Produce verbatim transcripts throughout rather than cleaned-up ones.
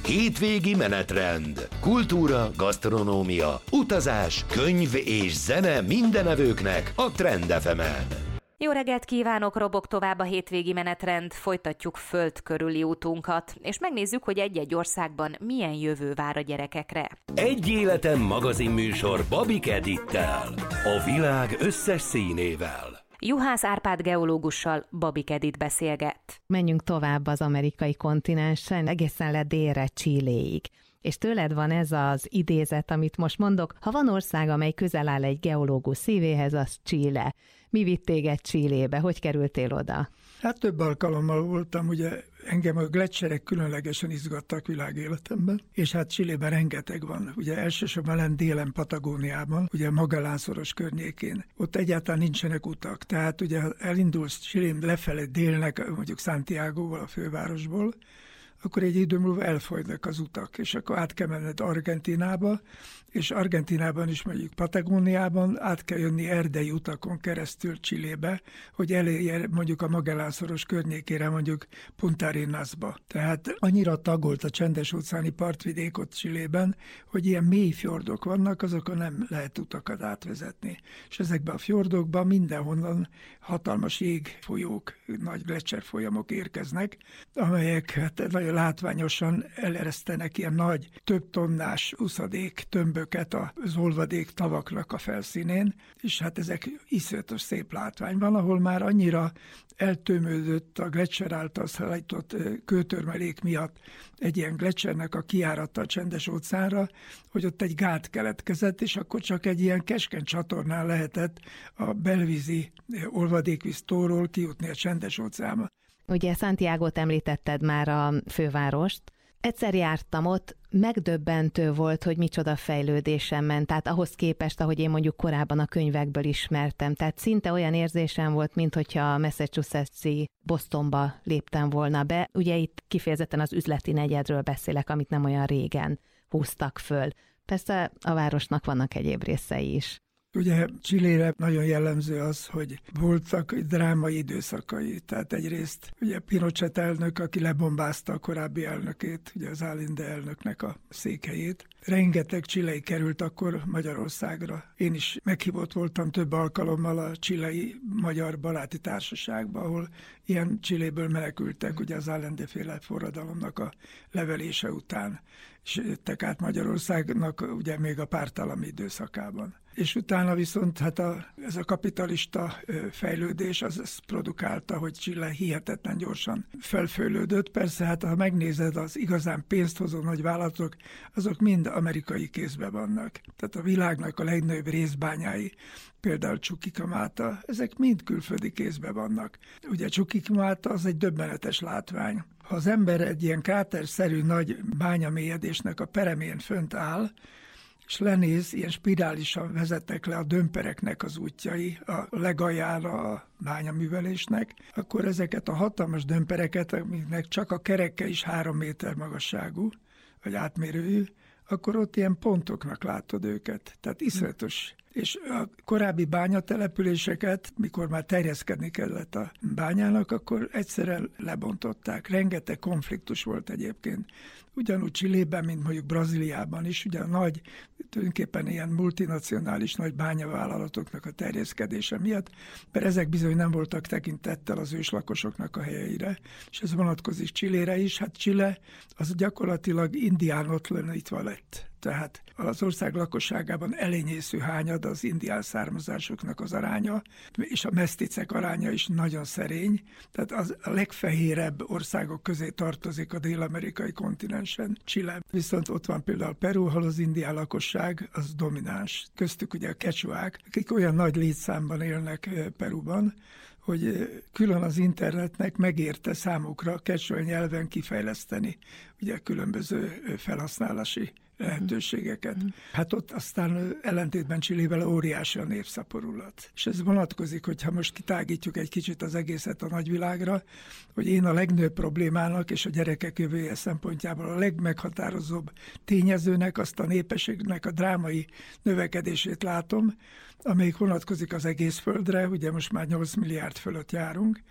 Hétvégi menetrend. Kultúra, gasztronómia, utazás, könyv és zene mindenevőknek a Trend ef emen. Jó reggelt kívánok, robog tovább a hétvégi menetrend, folytatjuk föld körüli útunkat, és megnézzük, hogy egy-egy országban milyen jövő vár a gyerekekre. Egy életen magazinműsor Babik Edittel, a világ összes színével. Juhász Árpád geológussal Babik Edit beszélget. Menjünk tovább az amerikai kontinensen, egészen le délre, Chiléig. És tőled van ez az idézet, amit most mondok. Ha van ország, amely közel áll egy geológus szívéhez, az Chile. Mi vitt téged Chilébe? Hogy kerültél oda? Hát több alkalommal voltam, ugye engem a gleccserek különlegesen izgattak világéletemben, és hát Chilében rengeteg van. Ugye elsősorban lent délen Patagóniában, ugye Magellán-szoros környékén. Ott egyáltalán nincsenek utak. Tehát ugye elindulsz Chilén lefele délnek, mondjuk Santiagoból, a fővárosból, akkor egy idő múlva elfogynak az utak, és akkor át kell menned Argentinába, és Argentinában is mondjuk Patagóniában át kell jönni erdei utakon keresztül Chilébe, hogy elérje mondjuk a Magellán-szoros környékére, mondjuk Punta Arenasba. Tehát annyira tagolt a csendes-óceáni partvidék ott Chilében, hogy ilyen mély fjordok vannak, azokon nem lehet utakat átvezetni. És ezekben a fjordokban mindenhonnan hatalmas jégfolyók, nagy gleccserfolyamok érkeznek, amelyek hát nagyon látványosan eleresztenek ilyen nagy, több tonnás uszadék tömböket az olvadék tavaknak a felszínén, és hát ezek iszonyatos szép látvány van, ahol már annyira eltömődött a gleccser által szállított kőtörmelék miatt egy ilyen gleccsernek a kijárata a csendes óceánra, hogy ott egy gát keletkezett, és akkor csak egy ilyen keskeny csatornán lehetett a belvízi olvadékvíz tóról kijutni a csendes óceánba. Ugye Santiagót említetted már, a fővárost. Egyszer jártam ott, megdöbbentő volt, hogy micsoda fejlődésen ment, tehát ahhoz képest, ahogy én mondjuk korábban a könyvekből ismertem. Tehát szinte olyan érzésem volt, mint hogyha a Massachusetts-i Bostonba léptem volna be. Ugye itt kifejezetten az üzleti negyedről beszélek, amit nem olyan régen húztak föl. Persze a városnak vannak egyéb részei is. Ugye Chilére nagyon jellemző az, hogy voltak drámai időszakai. Tehát egyrészt ugye Pinochet elnök, aki lebombázta a korábbi elnökét, ugye az Allende elnöknek a székhelyét. Rengeteg chilei került akkor Magyarországra. Én is meghívott voltam több alkalommal a chilei magyar baráti társaságba, ahol ilyen Chiléből menekültek ugye az Allende-féle forradalomnak a levelése után, és jöttek át Magyarországnak ugye még a pártállami időszakában. És utána viszont hát a, ez a kapitalista fejlődés az ezt produkálta, hogy Chile hihetetlen gyorsan felfejlődött. Persze, hát ha megnézed, az igazán pénzt hozó nagy vállalatok, azok mind amerikai kézben vannak. Tehát a világnak a legnagyobb részbányái, például Chuquicamata, ezek mind külföldi kézben vannak. Ugye Chuquicamata az egy döbbenetes látvány. Ha az ember egy ilyen kráterszerű nagy bányamélyedésnek a peremén fönt áll, és lenéz, ilyen spirálisan vezetnek le a dömpereknek az útjai a legaljára a bányaművelésnek, akkor ezeket a hatalmas dömpereket, amiknek csak a kereke is három méter magasságú, vagy átmérőjű, akkor ott ilyen pontoknak látod őket. Tehát iszonyatos. És a korábbi bányatelepüléseket, mikor már terjeszkedni kellett a bányának, akkor egyszerűen lebontották. Rengeteg konfliktus volt egyébként. Ugyanúgy Chilében, mint mondjuk Brazíliában is, ugye a nagy, tulajdonképpen ilyen multinacionális nagy bányavállalatoknak a terjeszkedése miatt, mert ezek bizony nem voltak tekintettel az őslakosoknak a helyeire, és ez vonatkozik Chilére is. Hát Chile az gyakorlatilag indiánotlanítva lett. Tehát az ország lakosságában elenyésző hányad az indián származásoknak az aránya, és a meszticek aránya is nagyon szerény. Tehát az a legfehérebb országok közé tartozik a dél-amerikai kontinensen Chile. Viszont ott van például Peru, ahol az indián lakosság az domináns. Köztük ugye a quechuák, akik olyan nagy létszámban élnek Peruban, hogy külön az internetnek megérte számukra quechua nyelven kifejleszteni ugye különböző felhasználási lehetőségeket. Hát ott aztán ellentétben Chilével óriási a népszaporulat. És ez vonatkozik, hogyha most kitágítjuk egy kicsit az egészet a nagyvilágra, hogy én a legnagyobb problémának és a gyerekek jövője szempontjából a legmeghatározóbb tényezőnek, azt a népességnek a drámai növekedését látom, amelyik vonatkozik az egész földre, ugye most már nyolc milliárd fölött járunk,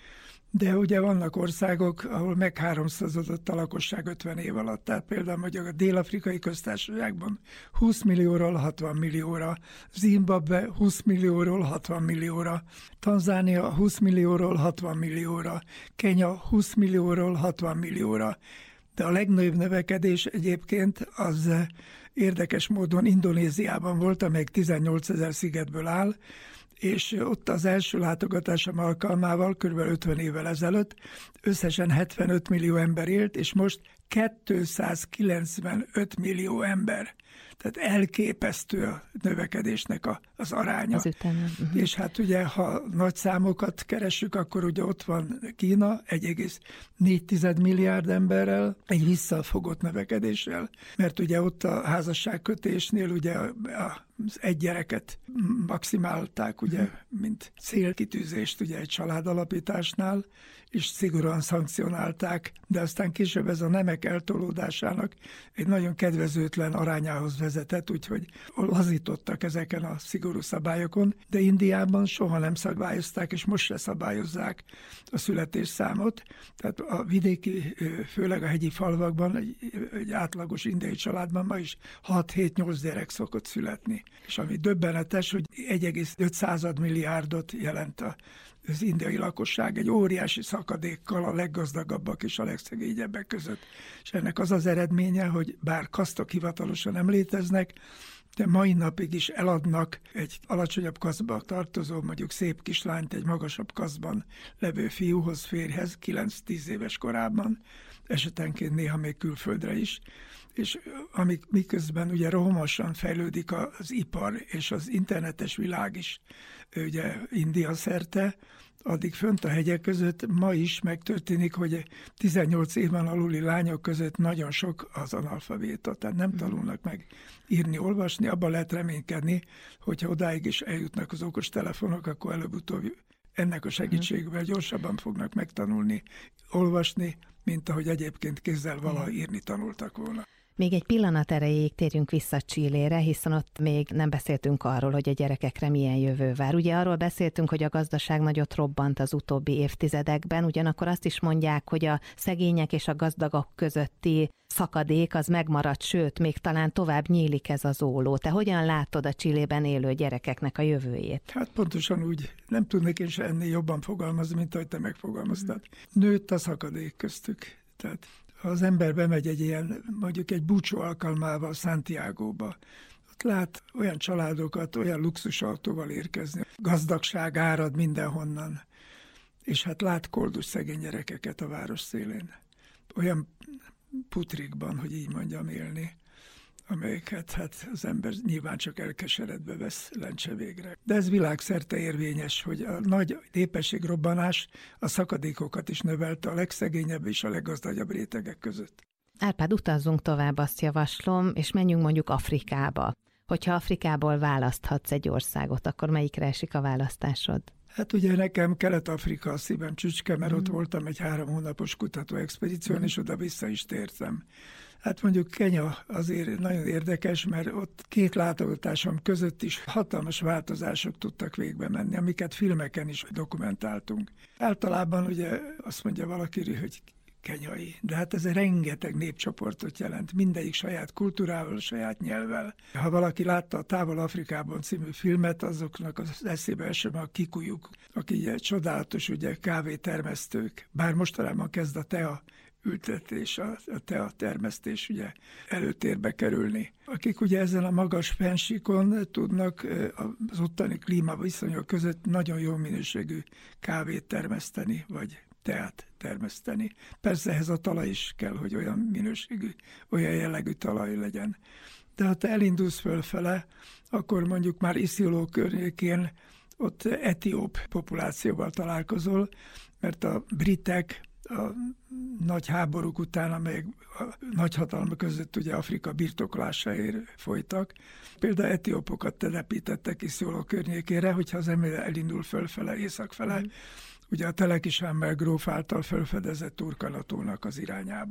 De ugye vannak országok, ahol megháromszorozódott a lakosság ötven év alatt. Tehát például mondjuk a Dél-Afrikai Köztársaságban húsz millióról hatvan millióra, Zimbabwe húsz millióról hatvan millióra, Tanzánia húsz millióról hatvan millióra, Kenya húsz millióról hatvan millióra. De a legnagyobb növekedés egyébként az érdekes módon Indonéziában volt, amelyik tizennyolcezer szigetből áll, és ott az első látogatásom alkalmával, kb. ötven évvel ezelőtt összesen hetvenöt millió ember élt, és most kétszázkilencvenöt millió ember. Tehát elképesztő a növekedésnek a, az aránya. Az üteme. Uh-huh. És hát ugye, ha nagy számokat keressük, akkor ugye ott van Kína egy egész négy milliárd emberrel, egy visszafogott növekedéssel, mert ugye ott a házasságkötésnél ugye az egy gyereket maximálták, ugye, mint célkitűzést ugye egy családalapításnál, és szigorúan szankcionálták, de aztán később ez a nemek eltolódásának egy nagyon kedvezőtlen arányához vezetett, úgyhogy lazítottak ezeken a szigorú szabályokon, de Indiában soha nem szabályozták, és most se szabályozzák a születésszámot. Tehát a vidéki, főleg a hegyi falvakban egy, egy átlagos indiai családban ma is hat-hét-nyolc gyerek szokott születni. És ami döbbenetes, hogy egy egész öt milliárdot jelent a az indiai lakosság egy óriási szakadékkal a leggazdagabbak és a legszegényebbek között. És ennek az az eredménye, hogy bár kasztok hivatalosan nem léteznek, de mai napig is eladnak egy alacsonyabb kasztba tartozó, mondjuk szép kislányt egy magasabb kasztban levő fiúhoz, férjhez, kilenc-tíz éves korában, esetenként néha még külföldre is, és amik miközben ugye rohamosan fejlődik az ipar és az internetes világ is ugye India szerte, addig fönt a hegyek között ma is megtörténik, hogy tizennyolc éven aluli lányok között nagyon sok az analfabéta, tehát nem tanulnak meg írni, olvasni, abban lehet reménykedni, hogyha odáig is eljutnak az okos telefonok, akkor előbb-utóbb ennek a segítségével gyorsabban fognak megtanulni, olvasni, mint ahogy egyébként kézzel valaha írni tanultak volna. Még egy pillanat erejéig térjünk vissza Chilére, hiszen ott még nem beszéltünk arról, hogy a gyerekekre milyen jövő vár. Ugye arról beszéltünk, hogy a gazdaság nagyot robbant az utóbbi évtizedekben, ugyanakkor azt is mondják, hogy a szegények és a gazdagok közötti szakadék az megmaradt, sőt, még talán tovább nyílik ez az óló. Te hogyan látod a Chilében élő gyerekeknek a jövőjét? Hát pontosan úgy, nem tudnék én se ennél jobban fogalmazni, mint ahogy te megfogalmaztad. Nőtt a szakadék köztük, tehát ha az ember bemegy egy ilyen, mondjuk egy búcsú alkalmával Santiagóba, ott lát olyan családokat, olyan luxusautóval érkezni. Gazdagság árad mindenhonnan. És hát lát koldus szegény gyerekeket a város szélén. Olyan putrikban, hogy így mondjam, élni, amelyeket hát az ember nyilván csak elkeseredve vesz lencse végre. De ez világszerte érvényes, hogy a nagy népességrobbanás a szakadékokat is növelte a legszegényebb és a leggazdagabb rétegek között. Árpád, utazzunk tovább, azt javaslom, és menjünk mondjuk Afrikába. Hogyha Afrikából választhatsz egy országot, akkor melyikre esik a választásod? Hát ugye nekem Kelet-Afrika a szívem csücske, mert mm. ott voltam egy három hónapos kutatóexpedíción, mm. és oda-vissza is tértem. Hát mondjuk Kenya azért nagyon érdekes, mert ott két látogatásom között is hatalmas változások tudtak végbe menni, amiket filmeken is dokumentáltunk. Általában ugye azt mondja valaki, hogy kenyai, de hát ez egy rengeteg népcsoportot jelent, mindegyik saját kultúrával, saját nyelvvel. Ha valaki látta a Távol Afrikában című filmet, azoknak az eszébe esem a kikujuk, akik ugye csodálatos ugye kávétermesztők, bár mostanában kezd a tea ültetés, a tea termesztés ugye előtérbe kerülni. Akik ugye ezen a magas fennsíkon tudnak az ottani klímaviszonyok között nagyon jó minőségű kávét termeszteni, vagy teát termeszteni. Persze ehhez a talaj is kell, hogy olyan minőségű, olyan jellegű talaj legyen. De ha te elindulsz fölfele, akkor mondjuk már Isiolo környékén ott etióp populációval találkozol, mert a britek a nagy háborúk után, amelyek a nagyhatalmak között ugye Afrika birtoklásáért folytak. Például etiópokat telepítettek Isiolo környékére, hogyha az ember elindul fölfele, északfele, mm. ugye a Telekisámmel gróf által felfedezett Turkana tónak az irányába.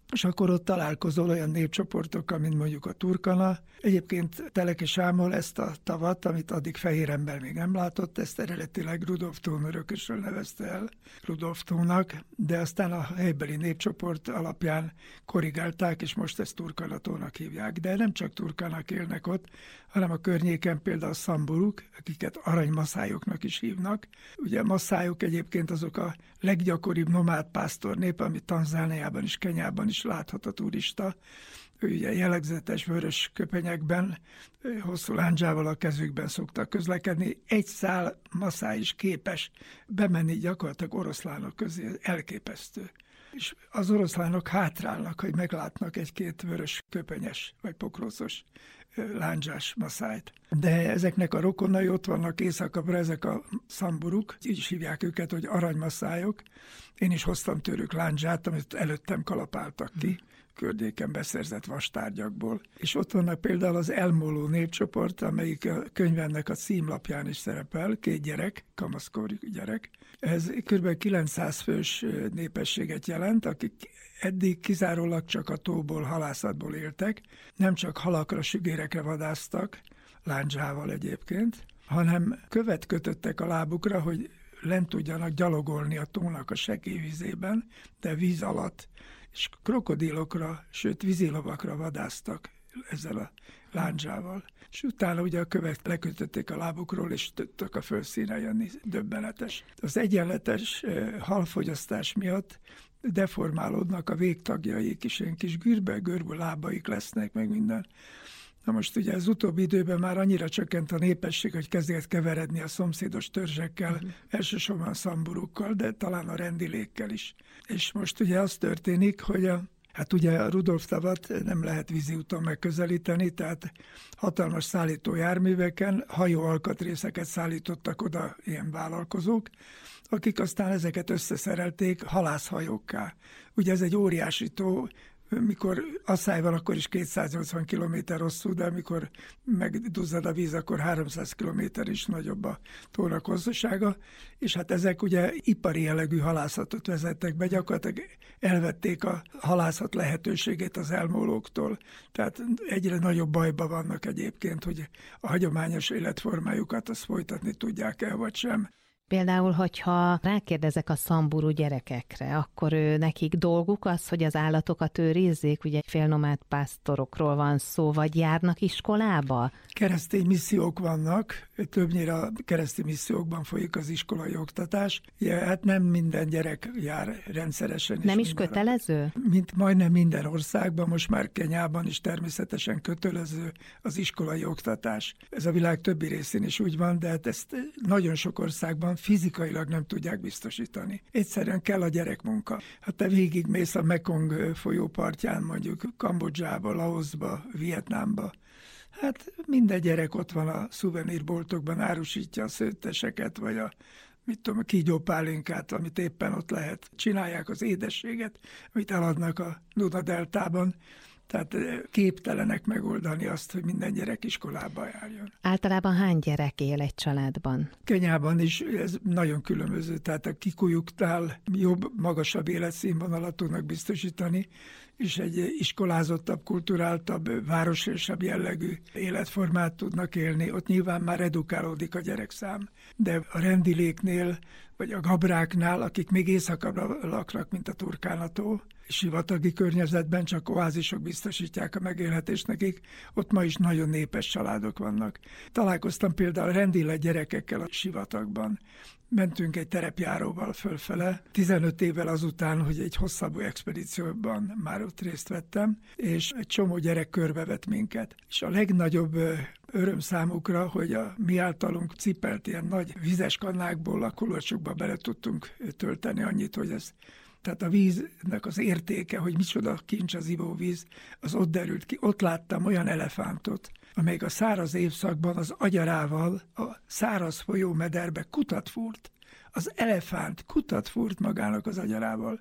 és akkor ott találkozol olyan népcsoportokkal, mint mondjuk a turkana. Egyébként Teleki Sámol ezt a tavat, amit addig fehér ember még nem látott, ezt eredetileg Rudolf Thon örökösről nevezte el Rudolf Thonnak, de aztán a helybeli népcsoport alapján korrigálták, és most ezt turkanatónak hívják. De nem csak turkanak élnek ott, hanem a környéken például szamburuk, akiket aranymaszályoknak is hívnak. Ugye a maszályok egyébként azok a leggyakoribb nomád pásztor nép, ami Tanzániában és Kenyában is láthat a turista. Ő ugye jellegzetes vörös köpenyekben, hosszú lándzsával a kezükben szoktak közlekedni. Egy szál maszály is képes bemenni gyakorlatilag oroszlánok közé, elképesztő. És az oroszlánok hátrálnak, hogy meglátnak egy-két vörös köpenyes vagy pokrócos lándzsás maszájt. De ezeknek a rokonai ott vannak északabbra, ezek a szamburuk, így is hívják őket, hogy aranymaszályok. Én is hoztam tőlük lándzsát, amit előttem kalapáltak ki, környéken beszerzett vastárgyakból. És ott vannak például az elmóló népcsoport, amelyik a könyvemnek a címlapján is szerepel, két gyerek, kamaszkorú gyerek. Ez kb. kilencszáz fős népességet jelent, akik eddig kizárólag csak a tóból, halászatból éltek, nem csak halakra, sügérekre vadásztak, lándzsával egyébként, hanem követ kötöttek a lábukra, hogy lent tudjanak gyalogolni a tónak a sekély vízében, de víz alatt, és krokodilokra, sőt vízilovakra vadásztak ezzel a lándzsával. És utána ugye a követ lekötötték a lábukról, és tudtak a földszínre jönni, döbbenetes. Az egyenletes halfogyasztás miatt deformálódnak a végtagjaik is, ilyen kis gürbe-görbű lábaik lesznek, meg minden. Na most ugye az utóbbi időben már annyira csökkent a népesség, hogy kezdett keveredni a szomszédos törzsekkel, uh-huh. elsősorban a szamburukkal, de talán a rendilékkel is. És most ugye az történik, hogy a Hát ugye a Rudolf tavat nem lehet vízi úton megközelíteni, tehát hatalmas szállító járműveken hajó alkatrészeket szállítottak oda ilyen vállalkozók, akik aztán ezeket összeszerelték halászhajókká. Ugye ez egy óriási tó, mikor asszály van, akkor is kétszáznyolcvan kilométer hosszú, de amikor megduzzad a víz, akkor háromszáz kilométer is nagyobb a tónak hosszúsága, és hát ezek ugye ipari jellegű halászatot vezettek be, gyakorlatilag elvették a halászat lehetőségét az elmólóktól, tehát egyre nagyobb bajba vannak egyébként, hogy a hagyományos életformájukat azt folytatni tudják el, vagy sem. Például, hogyha rákérdezek a szamburu gyerekekre, akkor ő, nekik dolguk az, hogy az állatokat őrizzék, ugye félnomád pásztorokról van szó, vagy járnak iskolába? Keresztény missziók vannak, többnyire a keresztény missziókban folyik az iskolai oktatás. Ja, hát nem minden gyerek jár rendszeresen. Nem is kötelező? Mint majdnem minden országban, most már Kenyában is természetesen kötelező az iskolai oktatás. Ez a világ többi részén is úgy van, de hát ezt nagyon sok országban fizikailag nem tudják biztosítani. Egyszerűen kell a gyerekmunka. Hát te végigmész a Mekong folyó partján, mondjuk Kambodzsába, Laoszba, Vietnámba. Hát minden gyerek ott van a szuvenírboltokban, árusítja a szőtteseket, vagy a mit tudom, a kígyópálinkát, amit éppen ott lehet. Csinálják az édességet, amit eladnak a Duna-deltában. Tehát képtelenek megoldani azt, hogy minden gyerek iskolába járjon. Általában hány gyerek él egy családban? Kenyában is ez nagyon különböző, tehát a kikujuknál jobb, magasabb életszínvonalat tudnak biztosítani, és egy iskolázottabb, kulturáltabb, városiasabb jellegű életformát tudnak élni. Ott nyilván már edukálódik a gyerekszám. De a rendiléknél, vagy a gabráknál, akik még északabbra laknak, mint a Turkánató, sivatagi környezetben csak oázisok biztosítják a megélhetést nekik, ott ma is nagyon népes családok vannak. Találkoztam például rendile gyerekekkel a sivatagban. Mentünk egy terepjáróval fölfele, tizenöt évvel azután, hogy egy hosszabbú expedícióban már ott részt vettem, és egy csomó gyerek körbevett minket. És a legnagyobb öröm számukra, hogy a mi általunk cipelt ilyen nagy vizes kannákból a kulacsokba bele tudtunk tölteni annyit, hogy ez tehát a víznek az értéke, hogy micsoda kincs az ivóvíz, az ott derült ki. Ott láttam olyan elefántot, amelyik a száraz évszakban az agyarával a száraz folyómederbe kutat fúrt. Az elefánt kutat fúrt magának az agyarával,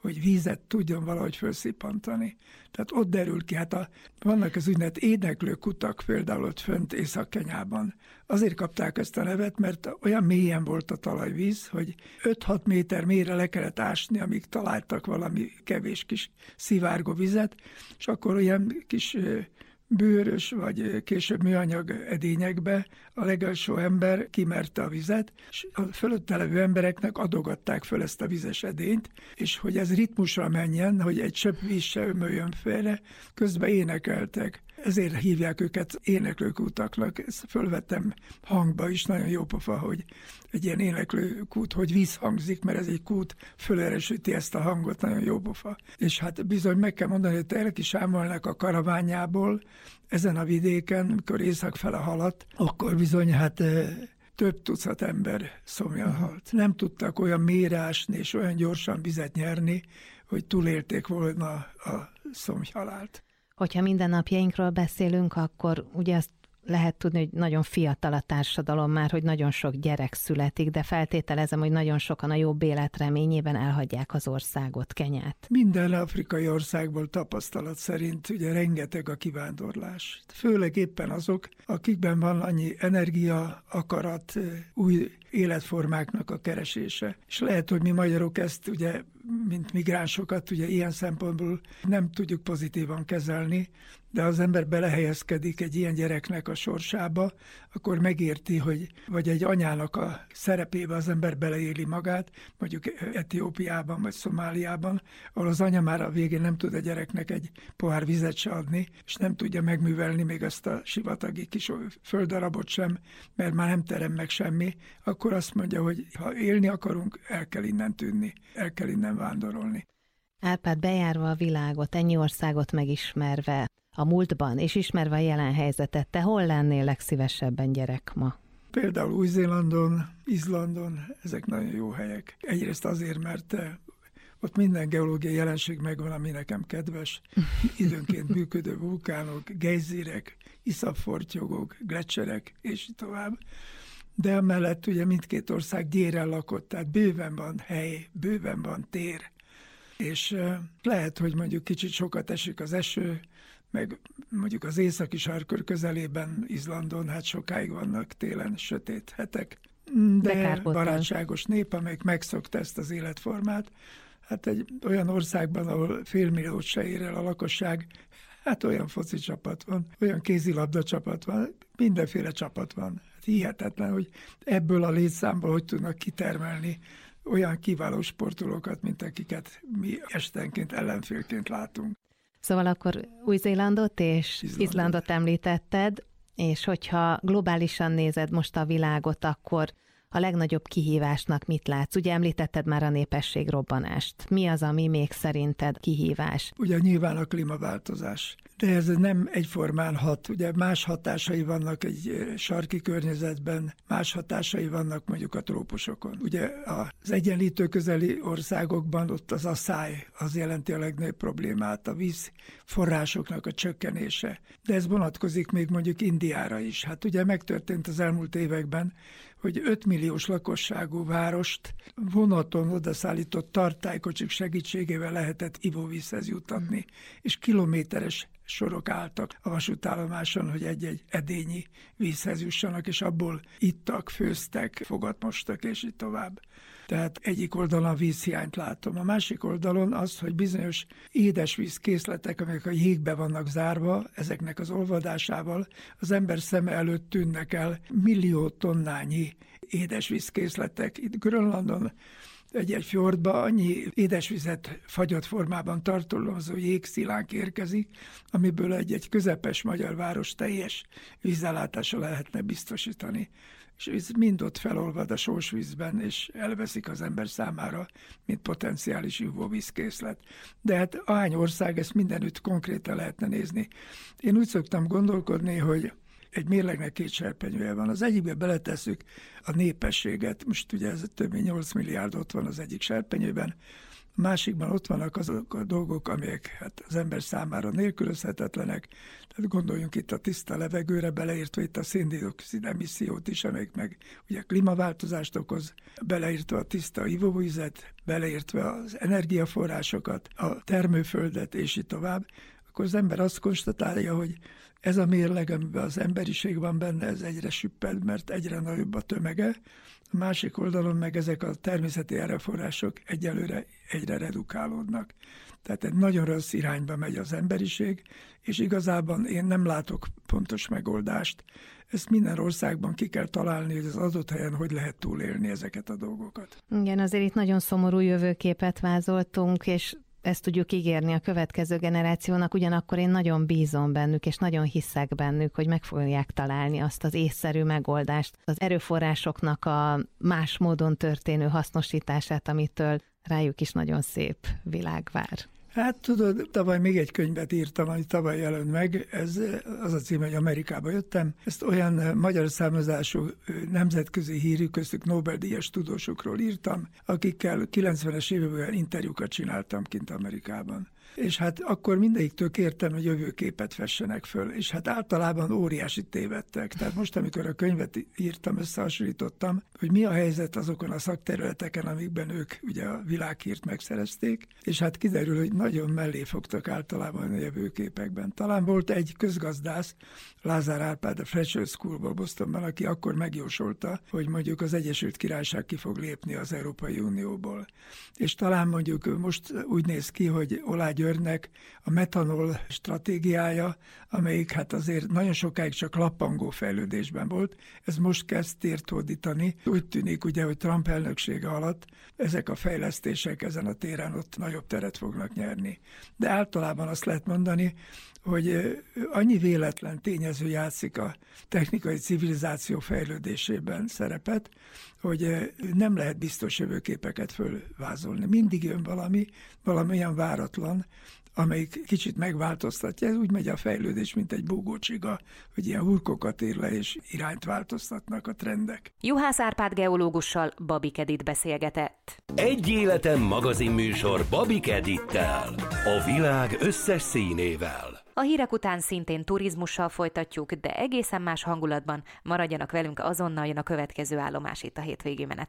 hogy vízet tudjon valahogy felszippantani. Tehát ott derül ki, hát a, vannak az úgynevezett éneklő kutak például ott fönt Észak-Kenyában. Azért kapták ezt a nevet, mert olyan mélyen volt a talajvíz, hogy öt-hat méter mélyre le kellett ásni, amíg találtak valami kevés kis szivárgó vizet, és akkor olyan kis bőrös vagy később műanyag edényekbe a legelső ember kimerte a vizet, és a fölötte levő embereknek adogatták föl ezt a vizes edényt, és hogy ez ritmusra menjen, hogy egy csepp víz se ömöljön félre, közben énekeltek. Ezért hívják őket éneklőkutaknak. Ezt fölvettem hangba is, nagyon jó pofa, hogy egy ilyen éneklőkút, hogy visszhangzik, mert ez egy kút föleresíti ezt a hangot, nagyon jó pofa. És hát bizony meg kell mondani, hogy tényleg is ámolnak a karaványából ezen a vidéken, mikor északfele haladt, akkor bizony hát több tucat ember szomjan halt. Nem tudtak olyan mélyre ásni és olyan gyorsan vizet nyerni, hogy túlélték volna a szomjhalált. Hogyha mindennapjainkról beszélünk, akkor ugye azt lehet tudni, hogy nagyon fiatal a társadalom már, hogy nagyon sok gyerek születik, de feltételezem, hogy nagyon sokan a jobb élet reményében elhagyják az országot, Kenyát. Minden afrikai országból tapasztalat szerint ugye rengeteg a kivándorlás. Főleg éppen azok, akikben van annyi energia, akarat, új életformáknak a keresése. És lehet, hogy mi magyarok ezt ugye, mint migránsokat, ugye ilyen szempontból nem tudjuk pozitívan kezelni, de az ember belehelyezkedik egy ilyen gyereknek a sorsába, akkor megérti, hogy vagy egy anyának a szerepébe az ember beleéli magát, mondjuk Etiópiában vagy Szomáliában, ahol az anya már a végén nem tud a gyereknek egy pohár vizet se adni, és nem tudja megművelni még azt a sivatagi kis földdarabot sem, mert már nem terem meg semmi, akkor azt mondja, hogy ha élni akarunk, el kell innen tűnni, el kell innen vándorolni. Árpád, bejárva a világot, ennyi országot megismerve, a múltban, és ismerve a jelen helyzetet, te hol lennél legszívesebben gyerek ma? Például Új-Zélandon, Izlandon, ezek nagyon jó helyek. Egyrészt azért, mert ott minden geológiai jelenség megvan, ami nekem kedves. Időnként működő vulkánok, gejzírek, iszapfortyogók, gletszerek, és így tovább. De emellett ugye mindkét ország gyéren lakott, tehát bőven van hely, bőven van tér. És lehet, hogy mondjuk kicsit sokat esik az eső, meg mondjuk az északi sarkkör közelében, Izlandon, hát sokáig vannak télen sötét hetek, de, de barátságos nép, amelyik megszokta ezt az életformát. Hát egy olyan országban, ahol félmilliót se ér el a lakosság, hát olyan foci csapat van, olyan kézilabda csapat van, mindenféle csapat van. Hát hihetetlen, hogy ebből a létszámból hogy tudnak kitermelni olyan kiváló sportolókat, mint akiket mi estenként ellenfélként látunk. Szóval akkor Új-Zélandot és Izlandot. Izlandot említetted, és hogyha globálisan nézed most a világot, akkor a legnagyobb kihívásnak mit látsz? Ugye említetted már a népességrobbanást. Mi az, ami még szerinted kihívás? Ugye nyilván a klímaváltozás. De ez nem egyformán hat. Ugye más hatásai vannak egy sarki környezetben, más hatásai vannak mondjuk a trópusokon. Ugye az egyenlítő közeli országokban ott az asszály, az jelenti a legnagyobb problémát, a vízforrásoknak a csökkenése. De ez vonatkozik még mondjuk Indiára is. Hát ugye megtörtént az elmúlt években, hogy öt milliós lakosságú várost vonaton odaszállított tartálykocsik segítségével lehetett ivóvízhez juttatni, és kilométeres sorok álltak a vasútállomáson, hogy egy-egy edényi vízhez jussanak, és abból ittak, főztek, fogat mostak, és így tovább. Tehát egyik oldalon a vízhiányt látom. A másik oldalon az, hogy bizonyos édesvíz készletek, amelyek a jégbe vannak zárva, ezeknek az olvadásával az ember szeme előtt tűnnek el millió tonnányi édesvíz készletek. Itt Grönlandon egy-egy fjordba annyi édesvizet fagyott formában tartalmazó jégszilánk érkezik, amiből egy-egy közepes magyar város teljes vízellátása lehetne biztosítani. És ez mind ott felolvad a sósvízben, és elveszik az ember számára, mint potenciális ivóvízkészlet. De hát ahány ország, ezt mindenütt konkrétan lehetne nézni. Én úgy szoktam gondolkodni, hogy egy mérlegnek két serpenyője van. Az egyikbe beletesszük a népességet, most ugye ez több mint nyolc milliárd ott van az egyik serpenyőben, a másikban ott vannak azok a dolgok, amelyek hát az ember számára nélkülözhetetlenek. Tehát gondoljunk itt a tiszta levegőre, beleértve itt a szén-dioxid emissziót is, amelyik meg ugye klímaváltozást okoz, beleértve a tiszta ivóvizet, beleértve az energiaforrásokat, a termőföldet, és így tovább, akkor az ember azt konstatálja, hogy ez a mérleg, amiben az emberiség van benne, ez egyre süpped, mert egyre nagyobb a tömege. A másik oldalon meg ezek a természeti erőforrások egyelőre egyre redukálódnak. Tehát egy nagyon rossz irányba megy az emberiség, és igazában én nem látok pontos megoldást. Ezt minden országban ki kell találni, hogy az adott helyen hogy lehet túlélni ezeket a dolgokat. Igen, azért itt nagyon szomorú jövőképet vázoltunk, és ezt tudjuk ígérni a következő generációnak, ugyanakkor én nagyon bízom bennük, és nagyon hiszek bennük, hogy meg fogják találni azt az észszerű megoldást, az erőforrásoknak a más módon történő hasznosítását, amitől rájuk is nagyon szép világ vár. Hát tudod, tavaly még egy könyvet írtam, ami tavaly jelent meg, ez az a cím, hogy Amerikába jöttem. Ezt olyan magyar származású nemzetközi hírű, köztük Nobel-díjas tudósokról írtam, akikkel kilencvenes években interjúkat csináltam kint Amerikában. És hát akkor mindegyiktől kértem, hogy jövőképet fessenek föl, és hát általában óriási tévedtek. Tehát most, amikor a könyvet írtam, összehasonlítottam, hogy mi a helyzet azokon a szakterületeken, amikben ők ugye a világhírt megszerezték, és hát kiderül, hogy nagyon mellé fogtak általában a jövőképekben. Talán volt egy közgazdász, Lázár Árpád a Fletcher Schoolból Bostonban, aki akkor megjósolta, hogy mondjuk az Egyesült Királyság ki fog lépni az Európai Unióból. És talán mondjuk most úgy néz ki, hogy Oláh Györgynek a metanol stratégiája, amelyik hát azért nagyon sokáig csak lappangó fejlődésben volt, ez most kezd tért hódítani. Úgy tűnik ugye, hogy Trump elnöksége alatt ezek a fejlesztések ezen a téren ott nagyobb teret fognak nyerni. De általában azt lehet mondani, hogy annyi véletlen tényező játszik a technikai civilizáció fejlődésében szerepet, hogy nem lehet biztos jövőképeket fölvázolni. Mindig jön valami, valamilyen váratlan, amelyik kicsit megváltoztatja. Ez úgy megy a fejlődés, mint egy búgócsiga, hogy ilyen hurkokat ér le, és irányt változtatnak a trendek. Juhász Árpád geológussal Babik Edit beszélgetett. Egy életen magazinműsor Babik Edittel, a világ összes színével. A hírek után szintén turizmussal folytatjuk, de egészen más hangulatban. Maradjanak velünk, azonnal jön a következő állomás itt a Hétvégi Menetrend.